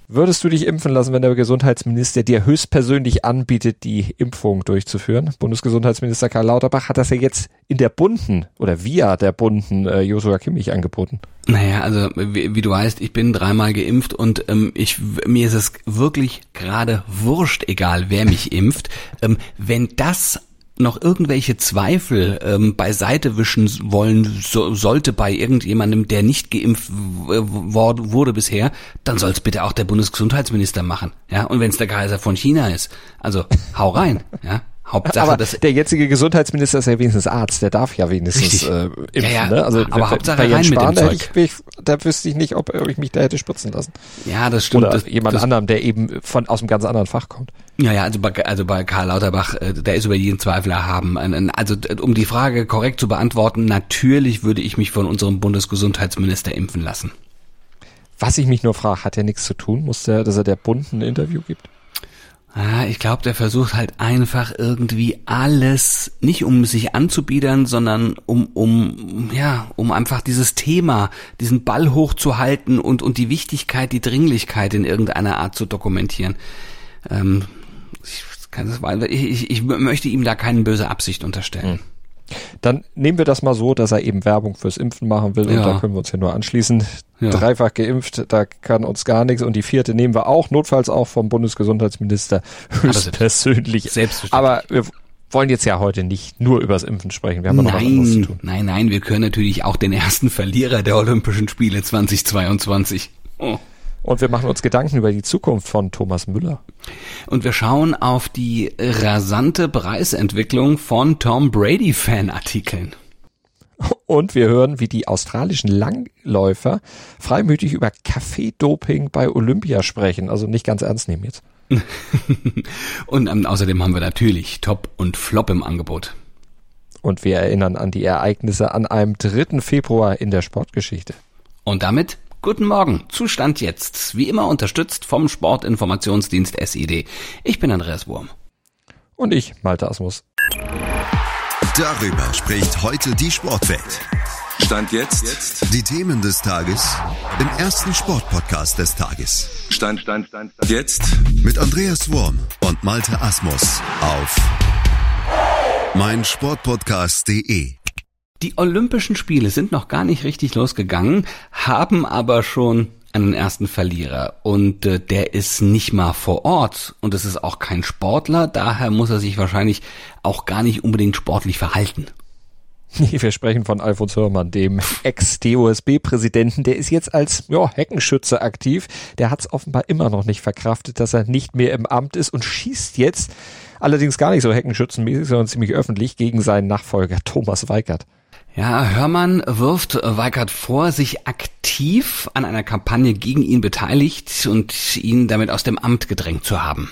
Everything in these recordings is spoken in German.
Würdest du dich impfen lassen, wenn der Gesundheitsminister dir höchstpersönlich anbietet, die Impfung durchzuführen? Bundesgesundheitsminister Karl Lauterbach hat das ja jetzt in der bunten oder via der bunten Joshua Kimmich angeboten. Naja, also wie du weißt, ich bin 3-mal geimpft und mir ist es wirklich gerade wurscht, egal wer mich impft. Wenn das noch irgendwelche Zweifel beiseite wischen wollen sollte bei irgendjemandem, der nicht geimpft wurde bisher, dann soll es bitte auch der Bundesgesundheitsminister machen. Ja, und wenn es der Kaiser von China ist, also hau rein, ja. Hauptsache, aber der jetzige Gesundheitsminister ist ja wenigstens Arzt, der darf ja wenigstens impfen. Ja, ne? Also aber Hauptsache bei rein mit dem Spahn, Zeug. Da wüsste ich nicht, ob ich mich da hätte spritzen lassen. Ja, das stimmt. Oder jemand anderem, der eben aus einem ganz anderen Fach kommt. Ja, also bei Karl Lauterbach, der ist über jeden Zweifel erhaben. Also um die Frage korrekt zu beantworten, natürlich würde ich mich von unserem Bundesgesundheitsminister impfen lassen. Was ich mich nur frage, hat er nichts zu tun? Dass er der Bund ein Interview gibt? Ich glaube, der versucht halt einfach irgendwie alles, nicht um sich anzubiedern, sondern um einfach dieses Thema, diesen Ball hochzuhalten und die Wichtigkeit, die Dringlichkeit in irgendeiner Art zu dokumentieren. Ich möchte ihm da keine böse Absicht unterstellen. Dann nehmen wir das mal so, dass er eben Werbung fürs Impfen machen will und da können wir uns ja nur anschließen. Ja. 3-fach geimpft, da kann uns gar nichts und die 4. nehmen wir auch, notfalls auch vom Bundesgesundheitsminister höchstpersönlich. Selbstverständlich. Aber wir wollen jetzt ja heute nicht nur übers Impfen sprechen, wir haben noch was anderes zu tun. Nein, wir können natürlich auch den ersten Verlierer der Olympischen Spiele 2022. Und wir machen uns Gedanken über die Zukunft von Thomas Müller. Und wir schauen auf die rasante Preisentwicklung von Tom Brady-Fanartikeln. Und wir hören, wie die australischen Langläufer freimütig über Kaffeedoping bei Olympia sprechen. Also nicht ganz ernst nehmen jetzt. Und außerdem haben wir natürlich Top und Flop im Angebot. Und wir erinnern an die Ereignisse an einem 3. Februar in der Sportgeschichte. Und damit guten Morgen, Zustand jetzt. Wie immer unterstützt vom Sportinformationsdienst SID. Ich bin Andreas Wurm. Und ich, Malte Asmus. Darüber spricht heute die Sportwelt. Stand jetzt. Die Themen des Tages im ersten Sportpodcast des Tages. Stand jetzt. Mit Andreas Wurm und Malte Asmus auf meinsportpodcast.de. Die Olympischen Spiele sind noch gar nicht richtig losgegangen, haben aber schon einen ersten Verlierer und der ist nicht mal vor Ort und es ist auch kein Sportler, daher muss er sich wahrscheinlich auch gar nicht unbedingt sportlich verhalten. Wir sprechen von Alfons Hörmann, dem Ex-DOSB-Präsidenten. Der ist jetzt als Heckenschütze aktiv. Der hat es offenbar immer noch nicht verkraftet, dass er nicht mehr im Amt ist und schießt jetzt, allerdings gar nicht so heckenschützenmäßig, sondern ziemlich öffentlich, gegen seinen Nachfolger Thomas Weikert. Ja, Hörmann wirft Weikert vor, sich aktiv an einer Kampagne gegen ihn beteiligt und ihn damit aus dem Amt gedrängt zu haben.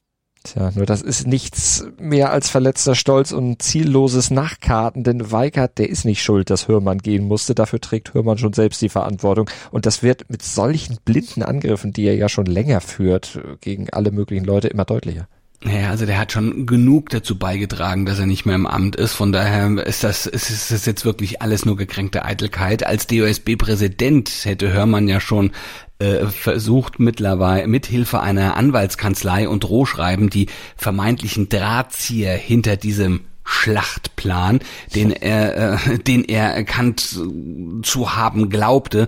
Tja, nur das ist nichts mehr als verletzter Stolz und zielloses Nachkarten, denn Weikert, der ist nicht schuld, dass Hörmann gehen musste. Dafür trägt Hörmann schon selbst die Verantwortung. Und das wird mit solchen blinden Angriffen, die er ja schon länger führt, gegen alle möglichen Leute immer deutlicher. Naja, also der hat schon genug dazu beigetragen, dass er nicht mehr im Amt ist. Von daher ist das jetzt wirklich alles nur gekränkte Eitelkeit. Als DOSB-Präsident hätte Hörmann ja schon versucht, mittlerweile mithilfe einer Anwaltskanzlei und Drohschreiben die vermeintlichen Drahtzieher hinter diesem Schlachtplan, den er erkannt zu haben glaubte,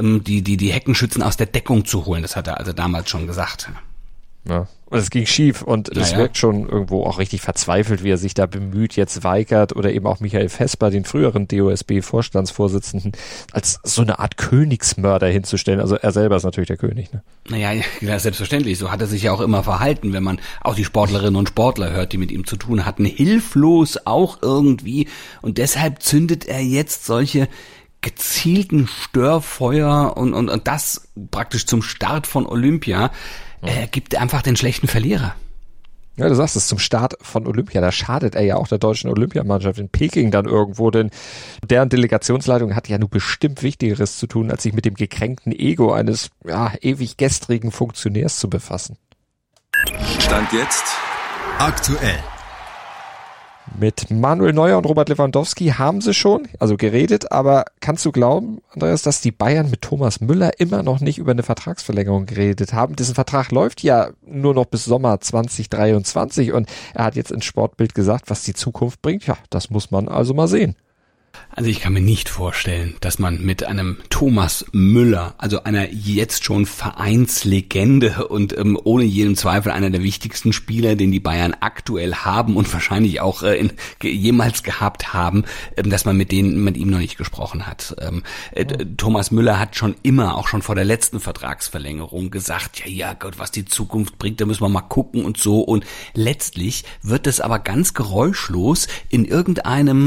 die Heckenschützen aus der Deckung zu holen. Das hat er also damals schon gesagt. Ja. Und es ging schief und es wirkt schon irgendwo auch richtig verzweifelt, wie er sich da bemüht, jetzt Weikert oder eben auch Michael Vesper, den früheren DOSB-Vorstandsvorsitzenden, als so eine Art Königsmörder hinzustellen. Also er selber ist natürlich der König, ne? Naja, ja, selbstverständlich. So hat er sich ja auch immer verhalten, wenn man auch die Sportlerinnen und Sportler hört, die mit ihm zu tun hatten. Hilflos auch irgendwie. Und deshalb zündet er jetzt solche gezielten Störfeuer und das praktisch zum Start von Olympia. Gibt einfach den schlechten Verlierer. Ja, du sagst es, zum Start von Olympia, da schadet er ja auch der deutschen Olympiamannschaft in Peking dann irgendwo, denn deren Delegationsleitung hat ja nur bestimmt Wichtigeres zu tun, als sich mit dem gekränkten Ego eines ewig gestrigen Funktionärs zu befassen. Stand jetzt. Aktuell. Mit Manuel Neuer und Robert Lewandowski haben sie schon, also geredet, aber kannst du glauben, Andreas, dass die Bayern mit Thomas Müller immer noch nicht über eine Vertragsverlängerung geredet haben? Dessen Vertrag läuft ja nur noch bis Sommer 2023 und er hat jetzt ins Sportbild gesagt, was die Zukunft bringt. Ja, das muss man also mal sehen. Also ich kann mir nicht vorstellen, dass man mit einem Thomas Müller, also einer jetzt schon Vereinslegende und ohne jeden Zweifel einer der wichtigsten Spieler, den die Bayern aktuell haben und wahrscheinlich auch jemals gehabt haben, dass man mit ihm noch nicht gesprochen hat. Thomas Müller hat schon immer, auch schon vor der letzten Vertragsverlängerung gesagt, ja Gott, was die Zukunft bringt, da müssen wir mal gucken und so. Und letztlich wird es aber ganz geräuschlos in irgendeinem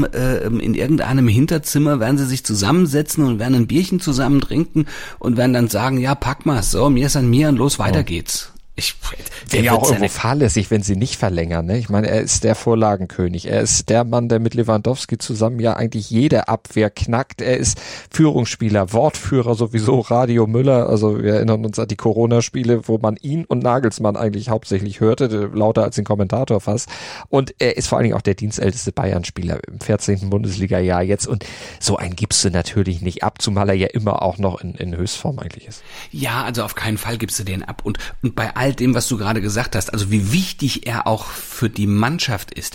Hinterzimmer werden sie sich zusammensetzen und werden ein Bierchen zusammen trinken und werden dann sagen, ja, pack mal, so, mir ist an mir und los, weiter geht's. Wäre ja auch irgendwo fahrlässig, wenn sie nicht verlängern. Ne? Ich meine, er ist der Vorlagenkönig. Er ist der Mann, der mit Lewandowski zusammen ja eigentlich jede Abwehr knackt. Er ist Führungsspieler, Wortführer sowieso, Radio Müller. Also wir erinnern uns an die Corona-Spiele, wo man ihn und Nagelsmann eigentlich hauptsächlich hörte, lauter als den Kommentator fast. Und er ist vor allen Dingen auch der dienstälteste Bayern-Spieler im 14. Bundesliga-Jahr jetzt. Und so einen gibst du natürlich nicht ab, zumal er ja immer auch noch in Höchstform eigentlich ist. Ja, also auf keinen Fall gibst du den ab. Und bei all dem, was du gerade gesagt hast, also wie wichtig er auch für die Mannschaft ist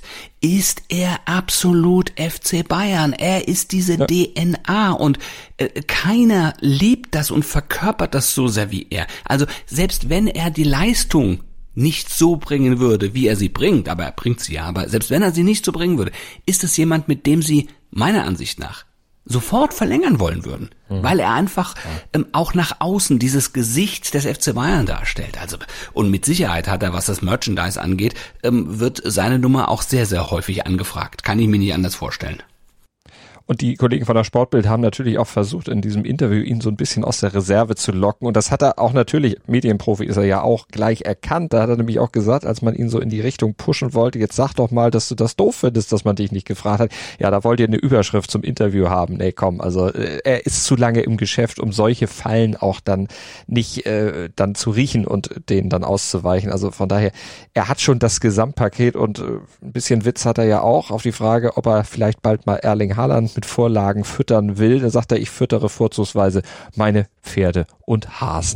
er absolut FC Bayern. Er ist diese DNA und keiner lebt das und verkörpert das so sehr wie er. Also selbst wenn er die Leistung nicht so bringen würde, wie er sie bringt, aber er bringt sie ja, aber selbst wenn er sie nicht so bringen würde, ist es jemand, mit dem sie meiner Ansicht nach sofort verlängern wollen würden, weil er einfach auch nach außen dieses Gesicht des FC Bayern darstellt. Also und mit Sicherheit hat er, was das Merchandise angeht, wird seine Nummer auch sehr, sehr häufig angefragt. Kann ich mir nicht anders vorstellen. Und die Kollegen von der Sportbild haben natürlich auch versucht, in diesem Interview ihn so ein bisschen aus der Reserve zu locken. Und das hat er auch natürlich, Medienprofi ist er ja auch, gleich erkannt. Da hat er nämlich auch gesagt, als man ihn so in die Richtung pushen wollte, jetzt sag doch mal, dass du das doof findest, dass man dich nicht gefragt hat. Ja, da wollt ihr eine Überschrift zum Interview haben. Nee, komm, also er ist zu lange im Geschäft, um solche Fallen auch dann nicht dann zu riechen und denen dann auszuweichen. Also von daher, er hat schon das Gesamtpaket und ein bisschen Witz hat er ja auch auf die Frage, ob er vielleicht bald mal Erling Haaland mit Vorlagen füttern will. Da sagt er, ich füttere vorzugsweise meine Pferde und Hasen.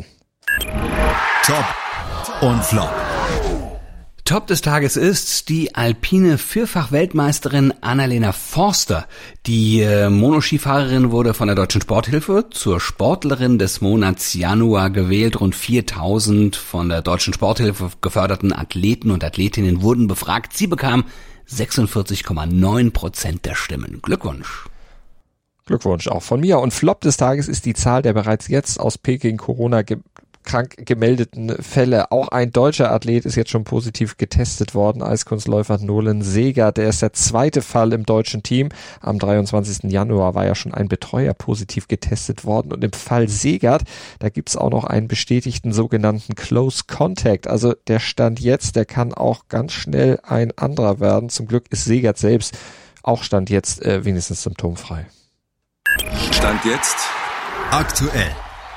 Top und Flop. Top des Tages ist die alpine Vierfach-Weltmeisterin Annalena Forster. Die Monoskifahrerin wurde von der Deutschen Sporthilfe zur Sportlerin des Monats Januar gewählt. Rund 4000 von der Deutschen Sporthilfe geförderten Athleten und Athletinnen wurden befragt. Sie bekam 46,9% der Stimmen. Glückwunsch. Glückwunsch auch von mir. Und Flop des Tages ist die Zahl der bereits jetzt aus Peking krank gemeldeten Fälle. Auch ein deutscher Athlet ist jetzt schon positiv getestet worden. Eiskunstläufer Nolan Segert, der ist der zweite Fall im deutschen Team. Am 23. Januar war ja schon ein Betreuer positiv getestet worden. Und im Fall Segert, da gibt's auch noch einen bestätigten sogenannten Close Contact. Also der Stand jetzt, der kann auch ganz schnell ein anderer werden. Zum Glück ist Segert selbst auch Stand jetzt wenigstens symptomfrei. Stand jetzt aktuell.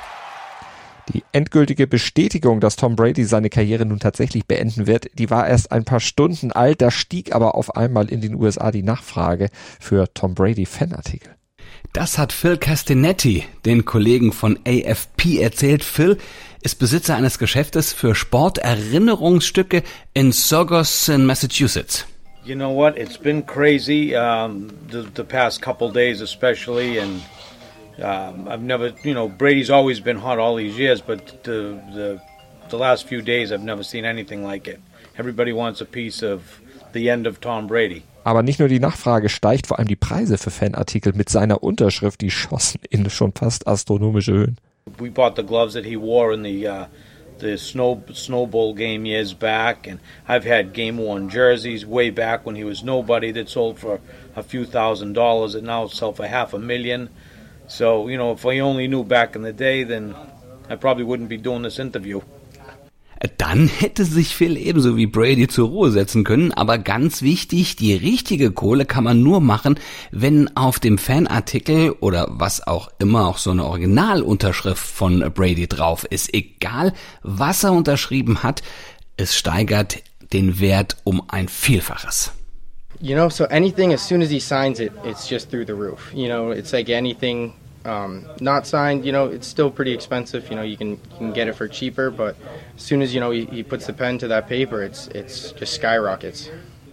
Die endgültige Bestätigung, dass Tom Brady seine Karriere nun tatsächlich beenden wird, die war erst ein paar Stunden alt. Da stieg aber auf einmal in den USA die Nachfrage für Tom Brady Fanartikel. Das hat Phil Castinetti, den Kollegen von AFP, erzählt. Phil ist Besitzer eines Geschäftes für Sporterinnerungsstücke in Saugus in Massachusetts. You know what? It's been crazy the past couple days, especially, and I've never, Brady's always been hot all these years, but the last few days I've never seen anything like it. Everybody wants a piece of the end of Tom Brady. Aber nicht nur die Nachfrage steigt, vor allem die Preise für Fanartikel mit seiner Unterschrift, die schossen in schon fast astronomische Höhen. We bought the gloves that he wore in the Snow Bowl game years back, and I've had game-worn jerseys way back when he was nobody that sold for a few $1,000s that now sell for $500,000. So, if I only knew back in the day, then I probably wouldn't be doing this interview. Dann hätte sich Phil ebenso wie Brady zur Ruhe setzen können, aber ganz wichtig, die richtige Kohle kann man nur machen, wenn auf dem Fanartikel oder was auch immer auch so eine Originalunterschrift von Brady drauf ist. Egal, was er unterschrieben hat, es steigert den Wert um ein Vielfaches. So anything, as soon as he signs it, it's just through the roof. It's like anything not signed, it's still pretty expensive. You can get it for cheaper, but as soon as, he puts the pen to that paper, it's just skyrockets.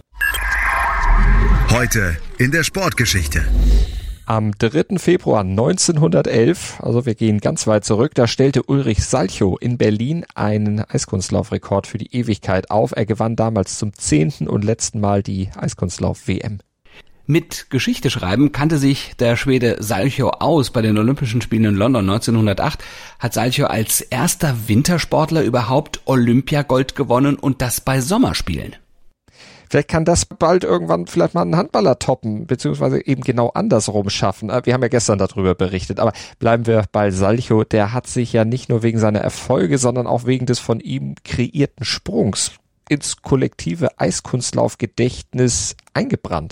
Heute in der Sportgeschichte. Am 3. Februar 1911, also wir gehen ganz weit zurück, da stellte Ulrich Salchow in Berlin einen Eiskunstlaufrekord für die Ewigkeit auf. Er gewann damals zum 10. und letzten Mal die Eiskunstlauf-WM. Mit Geschichte schreiben kannte sich der Schwede Salchow aus. Bei den Olympischen Spielen in London 1908 hat Salchow als erster Wintersportler überhaupt Olympiagold gewonnen und das bei Sommerspielen. Vielleicht kann das bald irgendwann vielleicht mal ein Handballer toppen, beziehungsweise eben genau andersrum schaffen. Wir haben ja gestern darüber berichtet, aber bleiben wir bei Salchow. Der hat sich ja nicht nur wegen seiner Erfolge, sondern auch wegen des von ihm kreierten Sprungs ins kollektive Eiskunstlaufgedächtnis eingebrannt.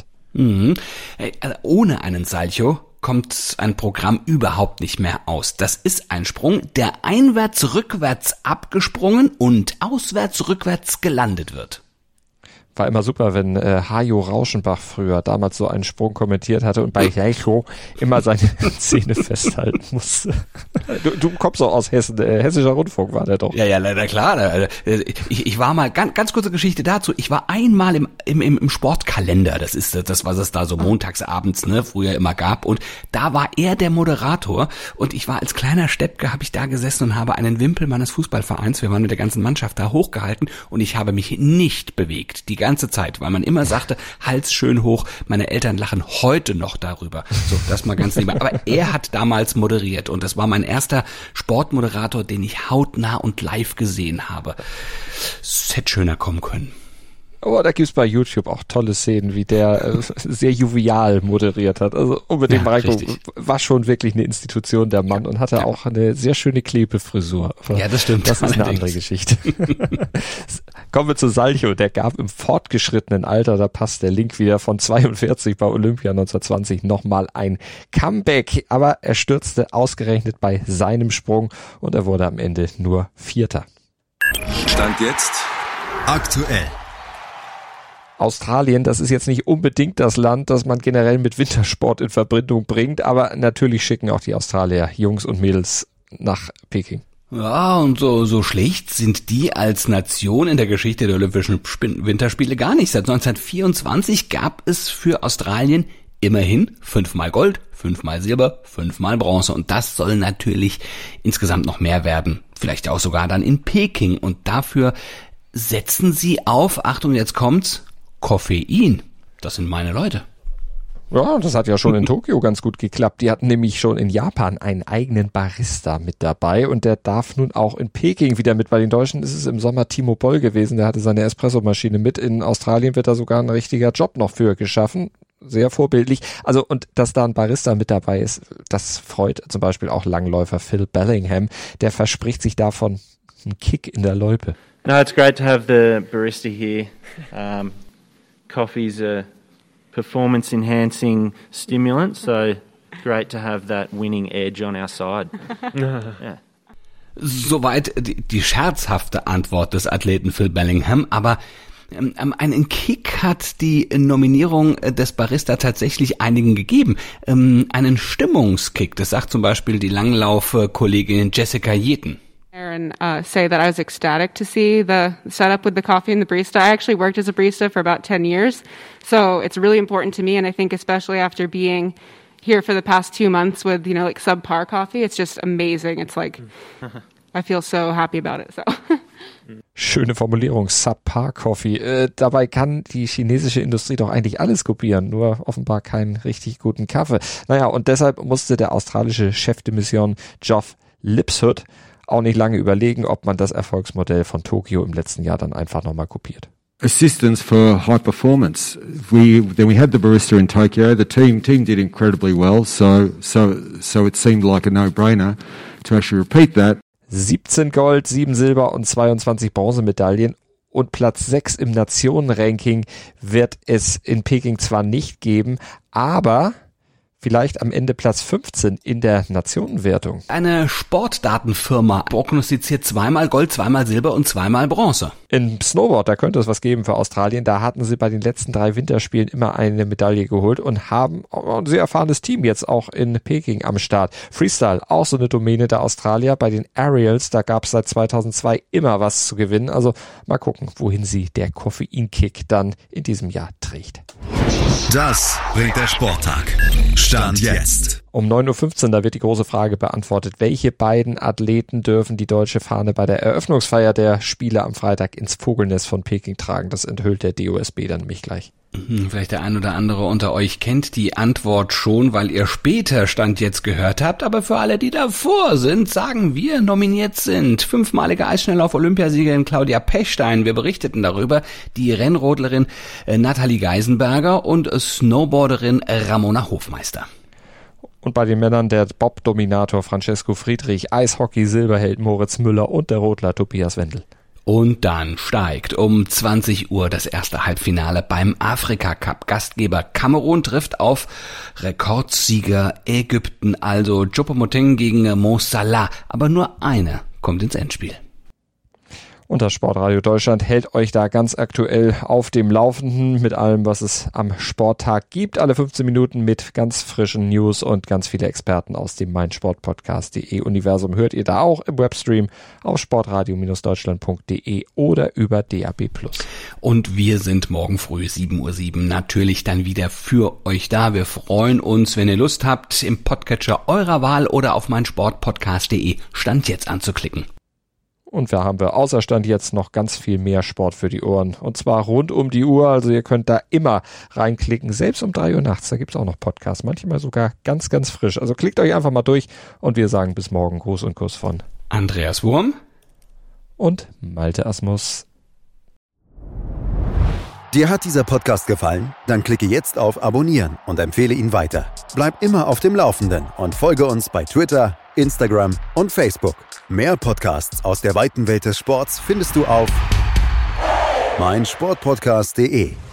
Ohne einen Salchow kommt ein Programm überhaupt nicht mehr aus. Das ist ein Sprung, der einwärts-rückwärts abgesprungen und auswärts-rückwärts gelandet wird. War immer super, wenn Hajo Rauschenbach früher damals so einen Sprung kommentiert hatte und bei Salchow immer seine Zähne festhalten musste. Du kommst doch aus Hessen, Hessischer Rundfunk war der doch. Ja, leider klar. Ich war mal, ganz kurze Geschichte dazu, ich war einmal im Sportkalender, das ist das, was es da so montagsabends früher immer gab, und da war er der Moderator und ich war als kleiner Steppke, habe ich da gesessen und habe einen Wimpel meines Fußballvereins, wir waren mit der ganzen Mannschaft da, hochgehalten und ich habe mich nicht bewegt, die ganze Zeit, weil man immer sagte, Hals schön hoch, meine Eltern lachen heute noch darüber. So, das mal ganz nebenbei. Aber er hat damals moderiert und das war mein erster Sportmoderator, den ich hautnah und live gesehen habe. Es hätte schöner kommen können. Oh, da gibt's bei YouTube auch tolle Szenen, wie der sehr jovial moderiert hat. Also unbedingt mal reingucken. War schon wirklich eine Institution, der Mann, und hatte auch eine sehr schöne Klebefrisur. Ja, das stimmt. Das ist eine andere Geschichte. Kommen wir zu Salchow. Der gab im fortgeschrittenen Alter, da passt der Link wieder, von 42 bei Olympia 1920 nochmal ein Comeback. Aber er stürzte ausgerechnet bei seinem Sprung und er wurde am Ende nur Vierter. Stand jetzt aktuell. Australien, das ist jetzt nicht unbedingt das Land, das man generell mit Wintersport in Verbindung bringt, aber natürlich schicken auch die Australier Jungs und Mädels nach Peking. Ja, und so schlecht sind die als Nation in der Geschichte der Olympischen Winterspiele gar nicht. Seit 1924 gab es für Australien immerhin 5-mal Gold, 5-mal Silber, 5-mal Bronze. Und das soll natürlich insgesamt noch mehr werden. Vielleicht auch sogar dann in Peking. Und dafür setzen sie auf, Achtung, jetzt kommt's, Koffein. Das sind meine Leute. Ja, das hat ja schon in Tokio ganz gut geklappt. Die hatten nämlich schon in Japan einen eigenen Barista mit dabei und der darf nun auch in Peking wieder mit. Bei den Deutschen ist es im Sommer Timo Boll gewesen, der hatte seine Espressomaschine mit. In Australien wird da sogar ein richtiger Job noch für geschaffen. Sehr vorbildlich. Also, und dass da ein Barista mit dabei ist, das freut zum Beispiel auch Langläufer Phil Bellingham. Der verspricht sich davon einen Kick in der Loipe. No, it's great to have the barista here. Coffee's a performance-enhancing stimulant, so great to have that winning edge on our side. Yeah. Soweit die scherzhafte Antwort des Athleten Phil Bellingham, aber einen Kick hat die Nominierung des Barista tatsächlich einigen gegeben. Einen Stimmungskick, das sagt zum Beispiel die Langlauf-Kollegin Jessica Jeten. And say that I was ecstatic to see the setup with the coffee and the barista. I actually worked as a barista for about 10 years, so it's really important to me, and I think especially after being here for the past 2 months with, like subpar coffee, it's just amazing. It's like, I feel so happy about it, so. Schöne Formulierung, Subpar Coffee. Dabei kann die chinesische Industrie doch eigentlich alles kopieren, nur offenbar keinen richtig guten Kaffee. Naja, und deshalb musste der australische Chef de Mission Geoff Lipshood auch nicht lange überlegen, ob man das Erfolgsmodell von Tokio im letzten Jahr dann einfach nochmal kopiert. Assistance for high performance. We had the barista in Tokyo. The team did incredibly well, so it seemed like a no-brainer to actually repeat that. 17 Gold, 7 Silber und 22 Bronzemedaillen und Platz 6 im Nationenranking wird es in Peking zwar nicht geben, aber vielleicht am Ende Platz 15 in der Nationenwertung. Eine Sportdatenfirma prognostiziert 2-mal Gold, 2-mal Silber und 2-mal Bronze. Im Snowboard, da könnte es was geben für Australien. Da hatten sie bei den letzten 3 Winterspielen immer eine Medaille geholt und haben ein sehr erfahrenes Team jetzt auch in Peking am Start. Freestyle, auch so eine Domäne der Australier. Bei den Aerials, da gab es seit 2002 immer was zu gewinnen. Also mal gucken, wohin sie der Koffeinkick dann in diesem Jahr trägt. Das bringt der Sporttag. Stand jetzt. Um 9.15 Uhr, da wird die große Frage beantwortet, welche beiden Athleten dürfen die deutsche Fahne bei der Eröffnungsfeier der Spiele am Freitag ins Vogelnest von Peking tragen. Das enthüllt der DOSB dann nämlich gleich. Vielleicht der ein oder andere unter euch kennt die Antwort schon, weil ihr später Stand jetzt gehört habt, aber für alle, die davor sind, sagen wir, nominiert sind 5-malige Eisschnelllauf-Olympiasiegerin Claudia Pechstein, wir berichteten darüber, die Rennrodlerin Nathalie Geisenberger und Snowboarderin Ramona Hofmeister. Und bei den Männern der Bob-Dominator Francesco Friedrich, Eishockey-Silberheld Moritz Müller und der Rodler Tobias Wendel. Und dann steigt um 20 Uhr das erste Halbfinale beim Afrika-Cup. Gastgeber Kamerun trifft auf Rekordsieger Ägypten, also Choupo-Moting gegen Mo Salah. Aber nur einer kommt ins Endspiel. Und das Sportradio Deutschland hält euch da ganz aktuell auf dem Laufenden mit allem, was es am Sporttag gibt. Alle 15 Minuten mit ganz frischen News und ganz viele Experten aus dem meinsportpodcast.de Universum hört ihr da auch im Webstream auf sportradio-deutschland.de oder über DAB+. Und wir sind morgen früh 7:07 Uhr natürlich dann wieder für euch da. Wir freuen uns, wenn ihr Lust habt, im Podcatcher eurer Wahl oder auf meinsportpodcast.de Stand jetzt anzuklicken. Und wir haben außer Stand jetzt noch ganz viel mehr Sport für die Ohren. Und zwar rund um die Uhr. Also ihr könnt da immer reinklicken. Selbst um 3 Uhr nachts. Da gibt es auch noch Podcasts. Manchmal sogar ganz, ganz frisch. Also klickt euch einfach mal durch. Und wir sagen bis morgen. Gruß und Kuss von Andreas Wurm und Malte Asmus. Dir hat dieser Podcast gefallen? Dann klicke jetzt auf Abonnieren und empfehle ihn weiter. Bleib immer auf dem Laufenden und folge uns bei Twitter, Instagram und Facebook. Mehr Podcasts aus der weiten Welt des Sports findest du auf meinsportpodcast.de.